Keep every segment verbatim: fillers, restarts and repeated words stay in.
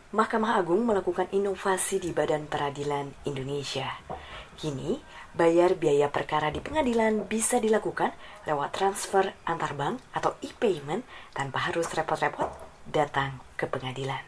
Mahkamah Agung melakukan inovasi di Badan Peradilan Indonesia. Kini, bayar biaya perkara di pengadilan bisa dilakukan lewat transfer antar bank atau e-payment tanpa harus repot-repot datang ke pengadilan.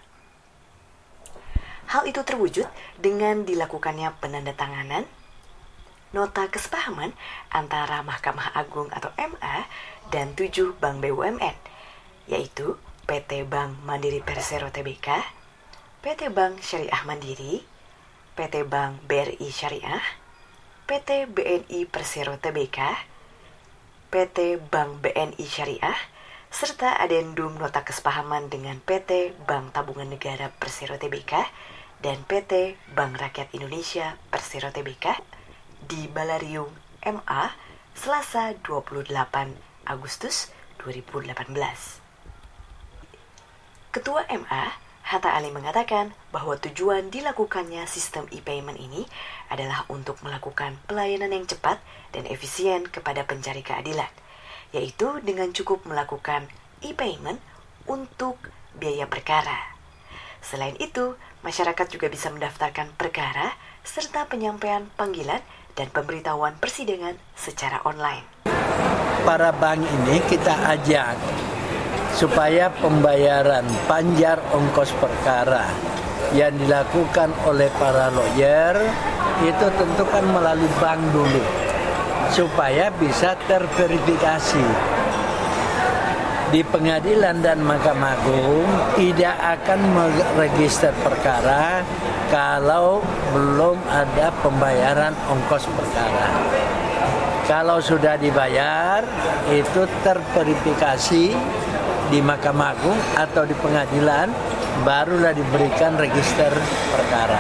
Hal itu terwujud dengan dilakukannya penandatanganan nota kesepahaman antara Mahkamah Agung atau M A dan tujuh bank B U M N, yaitu P T Bank Mandiri Persero Tbk, P T Bank Syariah Mandiri, P T Bank B R I Syariah, P T B N I Persero Tbk, P T Bank B N I Syariah, serta adendum nota kesepahaman dengan P T Bank Tabungan Negara Persero Tbk dan P T Bank Rakyat Indonesia Persero Tbk di Balarium M A Selasa dua puluh delapan Agustus dua ribu delapan belas. Ketua M A Hatta Ali mengatakan bahwa tujuan dilakukannya sistem e-payment ini adalah untuk melakukan pelayanan yang cepat dan efisien kepada pencari keadilan, yaitu dengan cukup melakukan e-payment untuk biaya perkara. Selain itu, masyarakat juga bisa mendaftarkan perkara serta penyampaian panggilan dan pemberitahuan persidangan secara online. Para bank ini kita ajak supaya pembayaran panjar ongkos perkara yang dilakukan oleh para lawyer itu tentu kan melalui bank dulu supaya bisa terverifikasi. Di pengadilan dan Mahkamah Agung tidak akan meregister perkara kalau belum ada pembayaran ongkos perkara. Kalau sudah dibayar itu terverifikasi di Mahkamah Agung atau di pengadilan, barulah diberikan register perkara.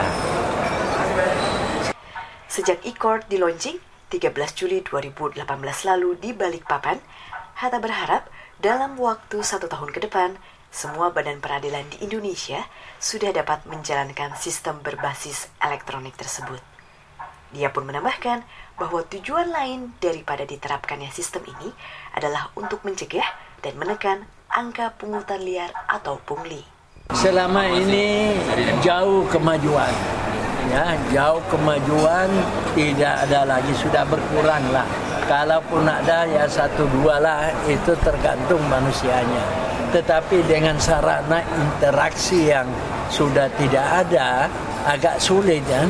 Sejak e-court di-launching tiga belas Juli dua ribu delapan belas lalu di Balikpapan, Hatta berharap dalam waktu satu tahun ke depan, semua badan peradilan di Indonesia sudah dapat menjalankan sistem berbasis elektronik tersebut. Dia pun menambahkan bahwa tujuan lain daripada diterapkannya sistem ini adalah untuk mencegah dan menekan angka pungutan liar atau pungli. Selama ini jauh kemajuan, ya jauh kemajuan, tidak ada lagi, sudah berkurang lah. Kalaupun ada ya satu dua lah, itu tergantung manusianya. Tetapi dengan sarana interaksi yang sudah tidak ada, agak sulit kan.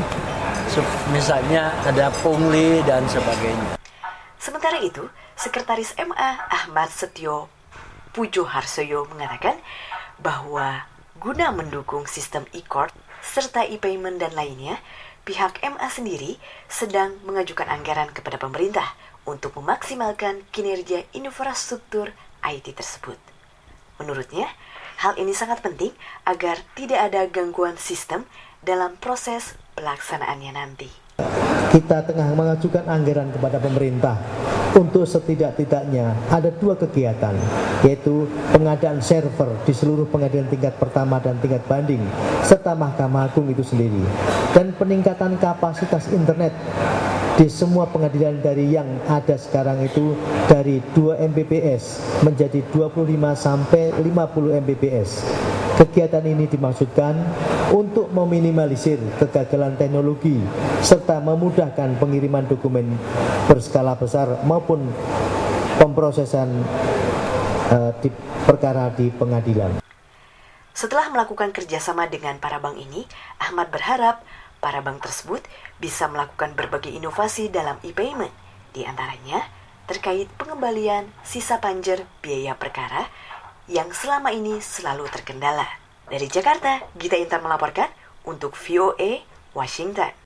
Misalnya ada pungli dan sebagainya. Sementara itu, Sekretaris M A Ahmad Setio Pujo Harsoyo mengatakan bahwa guna mendukung sistem e-court serta e-payment dan lainnya, pihak M A sendiri sedang mengajukan anggaran kepada pemerintah untuk memaksimalkan kinerja infrastruktur I T tersebut. Menurutnya, hal ini sangat penting agar tidak ada gangguan sistem dalam proses pelaksanaannya nanti. Kita tengah mengajukan anggaran kepada pemerintah untuk setidak-tidaknya ada dua kegiatan, yaitu pengadaan server di seluruh pengadilan tingkat pertama dan tingkat banding serta Mahkamah Agung itu sendiri, dan peningkatan kapasitas internet di semua pengadilan dari yang ada sekarang itu dari dua M B P S menjadi dua puluh lima sampai lima puluh M B P S. Kegiatan ini dimaksudkan untuk meminimalisir kegagalan teknologi serta memudahkan pengiriman dokumen berskala besar maupun pemrosesan uh, di perkara di pengadilan. Setelah melakukan kerjasama dengan para bank ini, Ahmad berharap para bank tersebut bisa melakukan berbagai inovasi dalam e-payment, di antaranya terkait pengembalian sisa panjer biaya perkara yang selama ini selalu terkendala. Dari Jakarta, Gita Intan melaporkan untuk V O A Washington.